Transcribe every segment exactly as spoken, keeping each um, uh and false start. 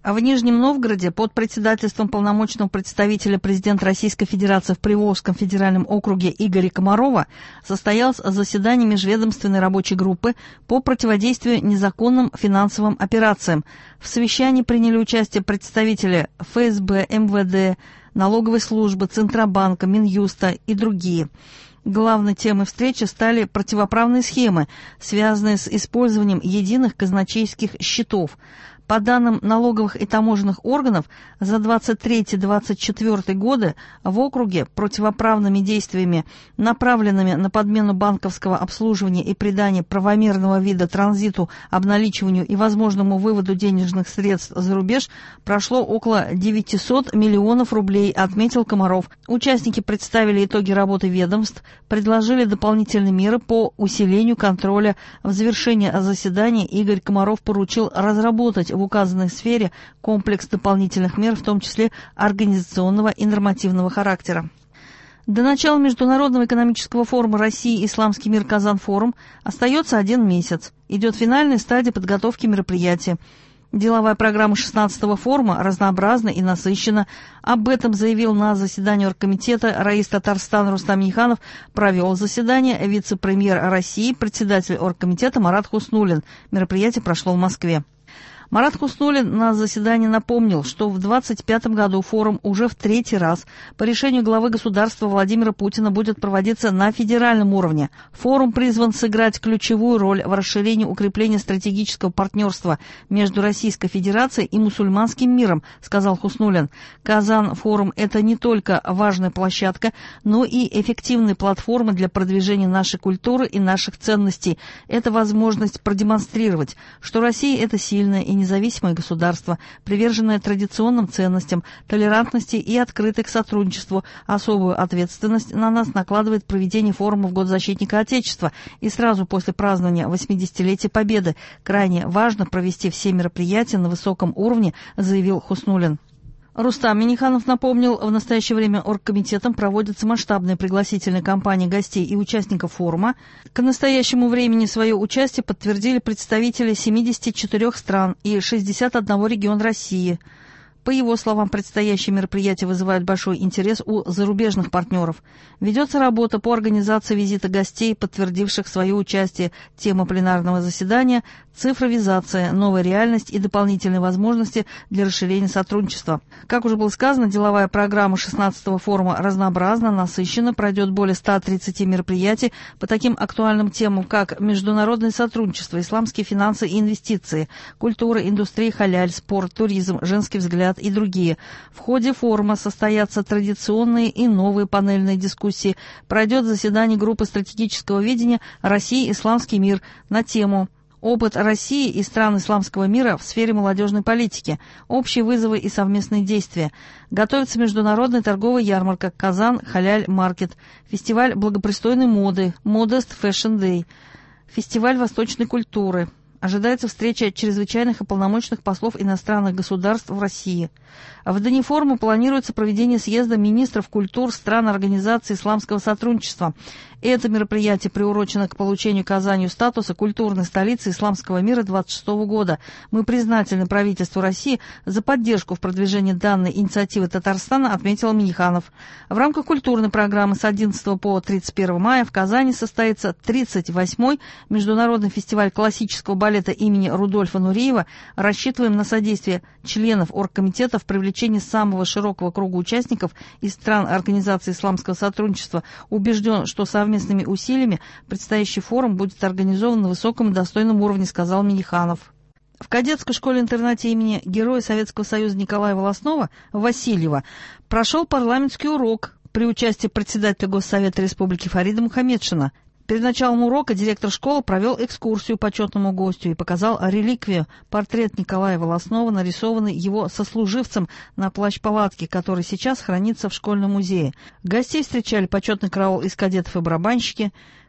В Нижнем Новгороде под председательством полномочного представителя президента Российской Федерации в Приволжском федеральном округе Игоря Комарова состоялось заседание межведомственной рабочей группы по противодействию незаконным финансовым операциям. В совещании приняли участие представители эф эс бэ, эм вэ дэ, налоговой службы, Центробанка, Минюста и другие. Главной темой встречи стали противоправные схемы, связанные с использованием единых казначейских счетов. По данным налоговых и таможенных органов, за двадцать третий — двадцать четвёртый годы в округе противоправными действиями, направленными на подмену банковского обслуживания и придание правомерного вида транзиту, обналичиванию и возможному выводу денежных средств за рубеж, прошло около девятисот миллионов рублей, отметил Комаров. Участники представили итоги работы ведомств, предложили дополнительные меры по усилению контроля. В завершении заседания Игорь Комаров поручил разработать в указанной сфере комплекс дополнительных мер, в том числе организационного и нормативного характера. До начала Международного экономического форума России «Исламский мир. Казан-форум» остается один месяц. Идет финальная стадия подготовки мероприятия. Деловая программа шестнадцатого форума разнообразна и насыщена. Об этом заявил на заседании оргкомитета раис Татарстана Рустам Минниханов. Провел заседание вице-премьер России, председатель оргкомитета Марат Хуснуллин. Мероприятие прошло в Москве. Марат Хуснуллин на заседании напомнил, что в двадцать пятом году форум уже в третий раз по решению главы государства Владимира Путина будет проводиться на федеральном уровне. Форум призван сыграть ключевую роль в расширении укрепления стратегического партнерства между Российской Федерацией и мусульманским миром, сказал Хуснуллин. Казан-форум – это не только важная площадка, но и эффективная платформа для продвижения нашей культуры и наших ценностей. Это возможность продемонстрировать, что Россия – это сильная и независимое государство, приверженное традиционным ценностям, толерантности и открытое к сотрудничеству. Особую ответственность на нас накладывает проведение форума в Год защитника Отечества и сразу после празднования восьмидесятилетия Победы. Крайне важно провести все мероприятия на высоком уровне, заявил Хуснуллин. Рустам Минниханов напомнил, в настоящее время оргкомитетом проводится масштабная пригласительная кампания гостей и участников форума. К настоящему времени свое участие подтвердили представители семидесяти четырёх стран и шестидесяти одного региона России. По его словам, предстоящие мероприятия вызывают большой интерес у зарубежных партнеров. Ведется работа по организации визита гостей, подтвердивших свое участие. Тема пленарного заседания – цифровизация, новая реальность и дополнительные возможности для расширения сотрудничества. Как уже было сказано, деловая программа шестнадцатого форума разнообразна, насыщена, пройдет более ста тридцати мероприятий по таким актуальным темам, как международное сотрудничество, исламские финансы и инвестиции, культура, индустрия, халяль, спорт, туризм, женский взгляд и другие. В ходе форума состоятся традиционные и новые панельные дискуссии. Пройдет заседание группы стратегического видения «Россия. Исламский мир» на тему «Опыт России и стран исламского мира в сфере молодежной политики. Общие вызовы и совместные действия». Готовится международная торговая ярмарка «Казан Халяль Маркет», фестиваль благопристойной моды «Modest Fashion Day», фестиваль восточной культуры. Ожидается встреча чрезвычайных и полномочных послов иностранных государств в России. В дни форума планируется проведение съезда министров культур стран Организации исламского сотрудничества. Это мероприятие приурочено к получению Казанью статуса культурной столицы исламского мира двадцать шестого года. Мы признательны правительству России за поддержку в продвижении данной инициативы Татарстана, отметил Минниханов. В рамках культурной программы с одиннадцатого по тридцать первое мая в Казани состоится тридцать восьмой международный фестиваль классического балета имени Рудольфа Нуриева. Рассчитываем на содействие членов оргкомитета в привлечении самого широкого круга участников из стран Организации исламского сотрудничества. Убежден, что совместными усилиями предстоящий форум будет организован на высоком и достойном уровне, сказал Минниханов. В кадетской школе-интернате имени Героя Советского Союза Николая Волостного Васильева прошел парламентский урок при участии председателя Госсовета Республики Фарида Мухамедшина. Перед началом урока директор школы провел экскурсию почетному гостю и показал реликвию, портрет Николая Волостного, нарисованный его сослуживцем на плащ-палатке, который сейчас хранится в школьном музее. Гостей встречали почетный караул из кадетов и барабанщики.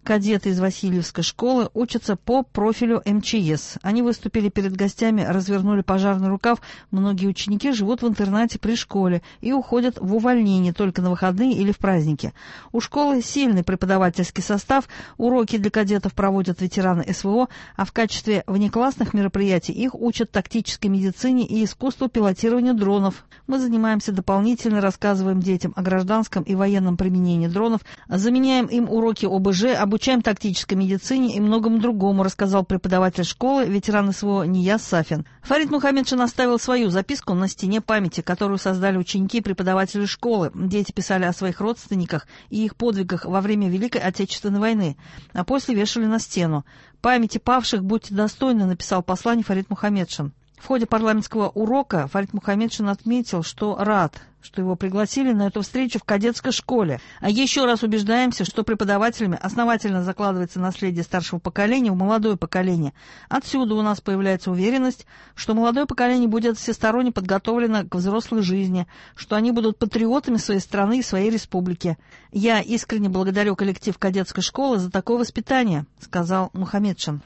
Кадеты из Васильевской школы учатся по профилю эм че эс. Они выступили перед гостями, развернули пожарный рукав. Многие ученики живут в интернате при школе и уходят в увольнение только на выходные или в праздники. У школы сильный преподавательский состав, уроки для кадетов проводят ветераны эс вэ о, а в качестве внеклассных мероприятий их учат тактической медицине и искусству пилотирования дронов. Мы занимаемся дополнительно, рассказываем детям о гражданском и военном применении дронов, заменяем им уроки о бэ жэ, обучаем тактической медицине и многому другому, рассказал преподаватель школы, ветеран эс вэ о Нияз Сафин. Фарид Мухаммедшин оставил свою записку на стене памяти, которую создали ученики и преподаватели школы. Дети писали о своих родственниках и их подвигах во время Великой Отечественной войны, а после вешали на стену. «Памяти павших будьте достойны», написал послание Фарид Мухаммедшин. В ходе парламентского урока Фарид Мухаммедшин отметил, что рад, что его пригласили на эту встречу в кадетской школе. А еще раз убеждаемся, что преподавателями основательно закладывается наследие старшего поколения в молодое поколение. Отсюда у нас появляется уверенность, что молодое поколение будет всесторонне подготовлено к взрослой жизни, что они будут патриотами своей страны и своей республики. «Я искренне благодарю коллектив кадетской школы за такое воспитание», — сказал Мухаммедшин.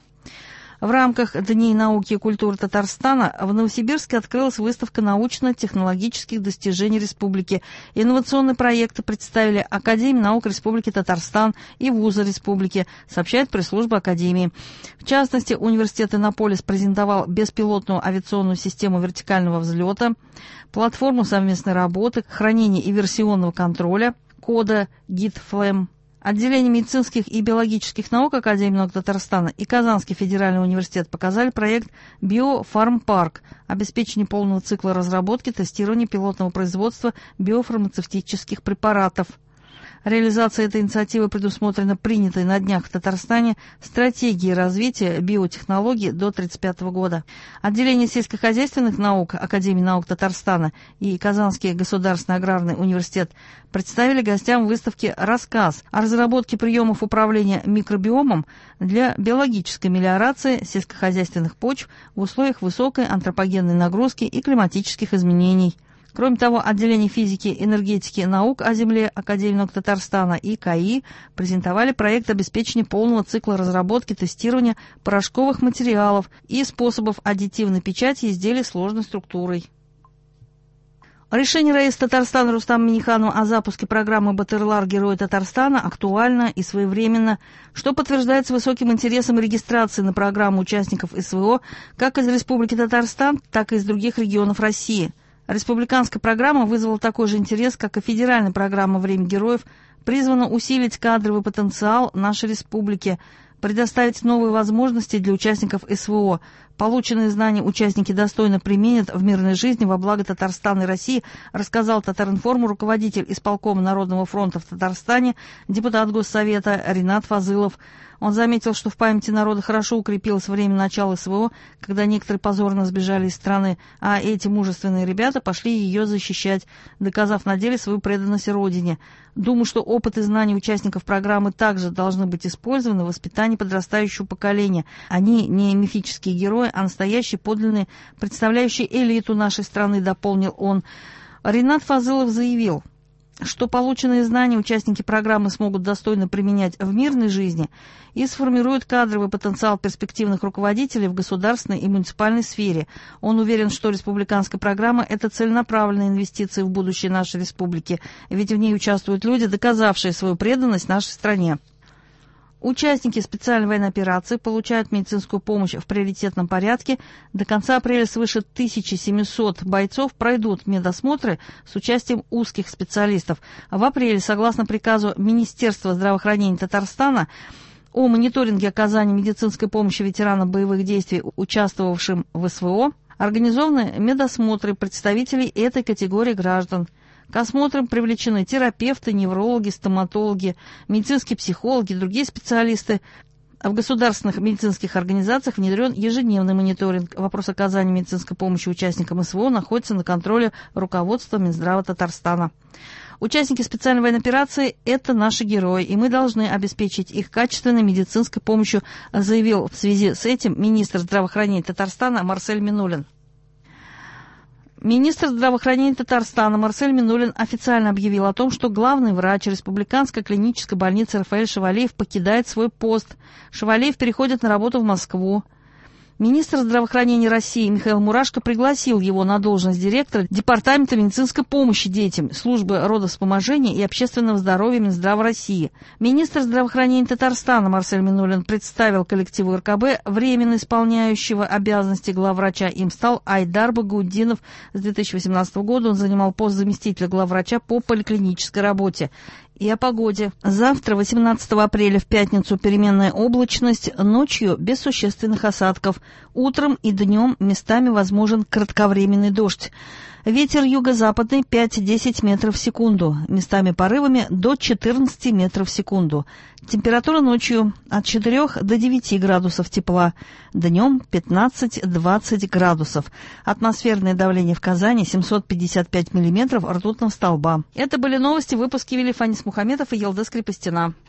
В рамках Дней науки и культуры Татарстана в Новосибирске открылась выставка научно-технологических достижений республики. Инновационные проекты представили Академия наук Республики Татарстан и вузы республики, сообщает пресс-служба Академии. В частности, университет Иннополис презентовал беспилотную авиационную систему вертикального взлета, платформу совместной работы, хранения и версионного контроля, кода гид-флэм. Отделение медицинских и биологических наук Академии наук Татарстана и Казанский федеральный университет показали проект «Биофармпарк» – обеспечение полного цикла разработки, тестирования пилотного производства биофармацевтических препаратов. Реализация этой инициативы предусмотрена принятой на днях в Татарстане стратегией развития биотехнологий до тридцать пятого года. Отделение сельскохозяйственных наук Академии наук Татарстана и Казанский государственный аграрный университет представили гостям выставки рассказ о разработке приемов управления микробиомом для биологической мелиорации сельскохозяйственных почв в условиях высокой антропогенной нагрузки и климатических изменений. Кроме того, отделение физики, энергетики, наук о земле Академии наук Татарстана и КАИ презентовали проект обеспечения полного цикла разработки, тестирования порошковых материалов и способов аддитивной печати изделий сложной структурой. Решение раиса Татарстана Рустама Минниханова о запуске программы «Батырлар. Герои Татарстана» актуально и своевременно, что подтверждается высоким интересом регистрации на программу участников эс вэ о как из Республики Татарстан, так и из других регионов России. Республиканская программа вызвала такой же интерес, как и федеральная программа «Время героев», призвана усилить кадровый потенциал нашей республики, предоставить новые возможности для участников эс вэ о. Полученные знания участники достойно применят в мирной жизни во благо Татарстана и России, рассказал Татаринформу руководитель исполкома Народного фронта в Татарстане, депутат Госсовета Ринат Фазылов. Он заметил, что в памяти народа хорошо укрепилось время начала эс вэ о, когда некоторые позорно сбежали из страны, а эти мужественные ребята пошли ее защищать, доказав на деле свою преданность Родине. Думаю, что опыт и знания участников программы также должны быть использованы в воспитании подрастающего поколения. Они не мифические герои, а настоящие, подлинные, представляющие элиту нашей страны, дополнил он. Ринат Фазылов заявил, что полученные знания участники программы смогут достойно применять в мирной жизни и сформируют кадровый потенциал перспективных руководителей в государственной и муниципальной сфере. Он уверен, что республиканская программа – это целенаправленные инвестиции в будущее нашей республики, ведь в ней участвуют люди, доказавшие свою преданность нашей стране. Участники специальной военной операции получают медицинскую помощь в приоритетном порядке. До конца апреля свыше тысячи семисот бойцов пройдут медосмотры с участием узких специалистов. В апреле, согласно приказу Министерства здравоохранения Татарстана о мониторинге оказания медицинской помощи ветеранам боевых действий, участвовавшим в эс вэ о, организованы медосмотры представителей этой категории граждан. К осмотрам привлечены терапевты, неврологи, стоматологи, медицинские психологи, другие специалисты. В государственных медицинских организациях внедрен ежедневный мониторинг. Вопрос оказания медицинской помощи участникам эс вэ о находится на контроле руководства Минздрава Татарстана. Участники специальной военной операции – это наши герои, и мы должны обеспечить их качественной медицинской помощью, заявил в связи с этим министр здравоохранения Татарстана Марсель Минулин. Министр здравоохранения Татарстана Марсель Минулин официально объявил о том, что главный врач Республиканской клинической больницы Рафаэль Шевалиев покидает свой пост. Шевалиев переходит на работу в Москву. Министр здравоохранения России Михаил Мурашко пригласил его на должность директора Департамента медицинской помощи детям, службы родовспоможения и общественного здоровья Минздрава России. Министр здравоохранения Татарстана Марсель Минулин представил коллективу эр ка бэ временно исполняющего обязанности главврача. Им стал Айдар Багаутдинов. С две тысячи восемнадцатого года он занимал пост заместителя главврача по поликлинической работе. И о погоде. Завтра, восемнадцатого апреля, в пятницу, переменная облачность, ночью без существенных осадков. Утром и днем местами возможен кратковременный дождь. Ветер юго-западный пять-десять метров в секунду, местами порывами до четырнадцати метров в секунду. Температура ночью от четырёх до девяти градусов тепла, днем пятнадцать-двадцать градусов. Атмосферное давление в Казани семьсот пятьдесят пять миллиметров ртутного столба. Это были новости, выпуски вели Фанис Мухаметов и Елдес Крепостина.